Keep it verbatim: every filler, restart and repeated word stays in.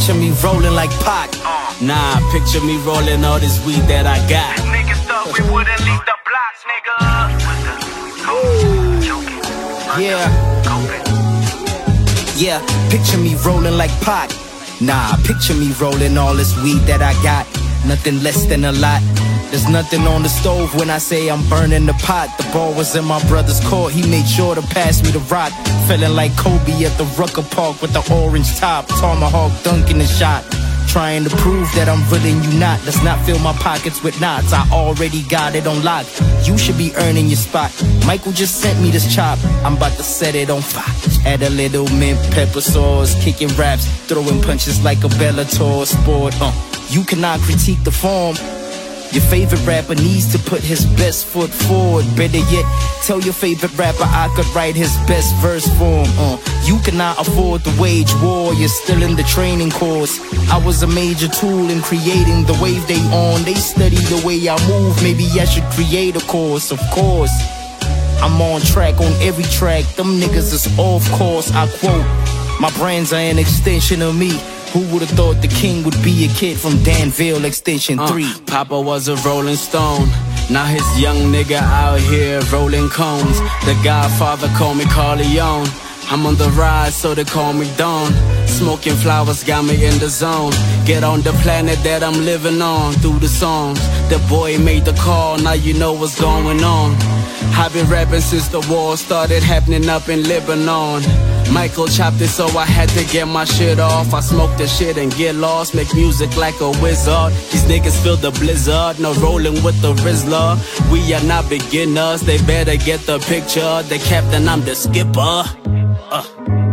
picture me rolling like Pac. Nah, picture me rolling all this weed that I got. Niggas thought we wouldn't leave the blocks, nigga. Yeah. Yeah, picture me rolling like Pac. Nah, picture me rolling all this weed that I got. Nothing less than a lot. There's nothing on the stove when I say I'm burning the pot. The ball was in my brother's court, he made sure to pass me the rock. Feeling like Kobe at the Rucker Park with the orange top. Tomahawk dunking the shot. Trying to prove that I'm willing you not. Let's not fill my pockets with knots. I already got it on lock. You should be earning your spot. Michael just sent me this chop. I'm about to set it on fire. Add a little mint, pepper sauce, kicking raps, throwing punches like a Bellator sport. Uh, you cannot critique the form. Your favorite rapper needs to put his best foot forward. Better yet, tell your favorite rapper I could write his best verse for him. Uh, you cannot afford to wage war, you're still in the training course. I was a major tool in creating the wave they on. They study the way I move, maybe I should create a course. Of course, I'm on track on every track. Them niggas is off course, I quote. My brands are an extension of me. Who would've thought the king would be a kid from Danville Extension three? Uh, Papa was a rolling stone. Now his young nigga out here rolling cones. The Godfather call me Corleone. I'm on the rise, so they call me Dawn. Smoking flowers got me in the zone. Get on the planet that I'm living on. Through the songs, the boy made the call. Now you know what's going on. I've been rapping since the war started happening up in Lebanon. Michael chopped it, so I had to get my shit off. I smoke the shit and get lost, make music like a wizard. These niggas feel the blizzard, no rolling with the Rizzler. We are not beginners, they better get the picture. The captain, I'm the skipper. Uh.